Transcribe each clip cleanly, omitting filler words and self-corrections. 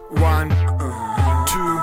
One, two.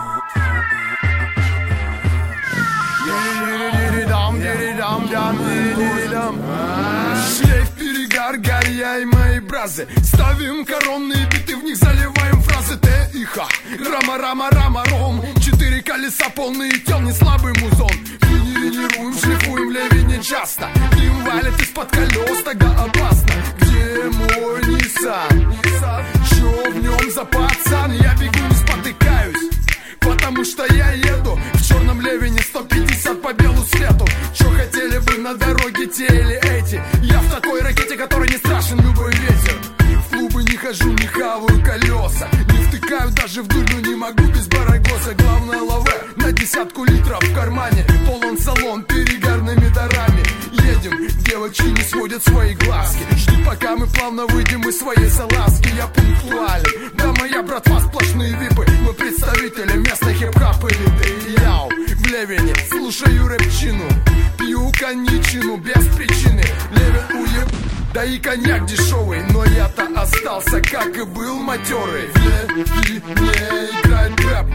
Шлейф, перегар, горя и мои бразы. Ставим коронные биты, в них заливаем фразы Т и Х. Рама, рама, рама, ром. 4 колеса, полные тел, не слабый музон. Тренируем, шлифуем, леви не часто. Дым валит из-под колес, тогда опасно. Где мой Nissan? Чё в нем за пацан? Я бегу, не спотыкаюсь, потому что я еду в черном левине 150 по белу свету. Чё хотели бы на дороге те или эти? Я в такой ракете, которой не страшен любой ветер. В клубы не хожу, не хаваю колеса, не втыкаю даже в дуль, но не могу без барагоса. Главное лаве на 10 литров в кармане. Полон салон перегарными дарами. Едем, девочки не сводят свои глазки. Ждут, пока мы плавно выйдем из своей салазки. Я пунктуален, да моя братва сплошные випы. Мы представители местной хип-хап элиты. Яу, в Левине слушаю рэпчину, пью коньячину без причины. Левин уеб, да и коньяк дешевый, но я-то остался, как и был матерый. В Левине играет рэп,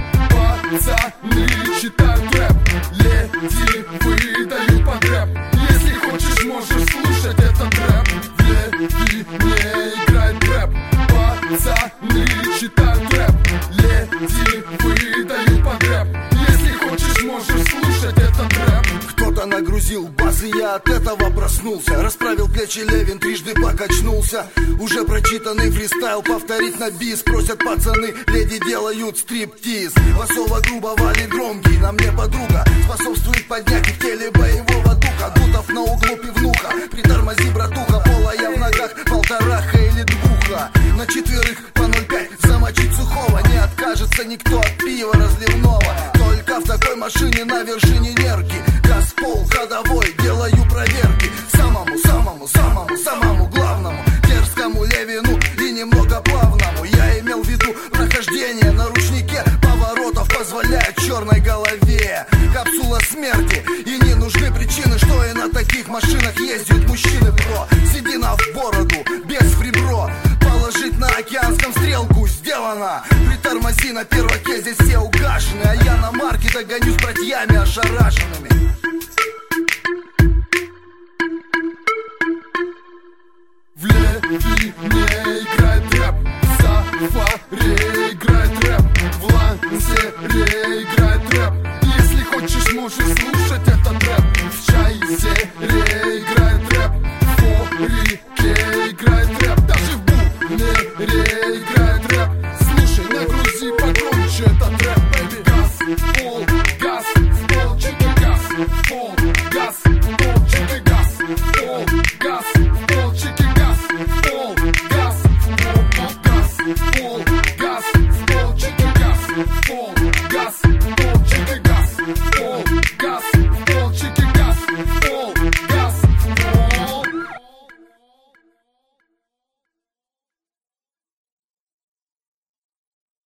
пацаны читают рэп. Леди выдают под рэп. Если хочешь, можешь слушать этот рэп. В Левине играет рэп, пацаны читают рэп. Леди выдают под рэп. Если хочешь, можешь слушать этот рэп. Кто-то нагрузил бас, и я от этого проснулся. Расправил плечи Левин, трижды покачнулся. Уже прочитанный фристайл повторить на бис. Просят пацаны, леди делают стриптиз. Басово грубо валит громкий, на мне подруга способствует поднять в теле боевого духа. Дутов на углу пивнуха, притормози, братуха. Пола я в ногах, полтораха или двуха. На четверых по 0,5 замочить сухого. Не откажется никто от пива разливного. Только в такой машине на вершине нерки. Газ пол ходовой, делаю проверки. Самому главному, дерзкому Левину и немного плавному. Я имел в виду прохождение на ручнике поворотов позволяет черной голове. Капсула смерти, и не нужны причины, что и на таких машинах ездят мужчины, бро. Седина в бороду, без фрибро. Положить на океанском стрелку сделано. Притормози на перваке, здесь все угашены. А я на марке догоню с братьями ошарашенными. В Левине играет рэп, в Сафаре играет рэп, в Лансере играет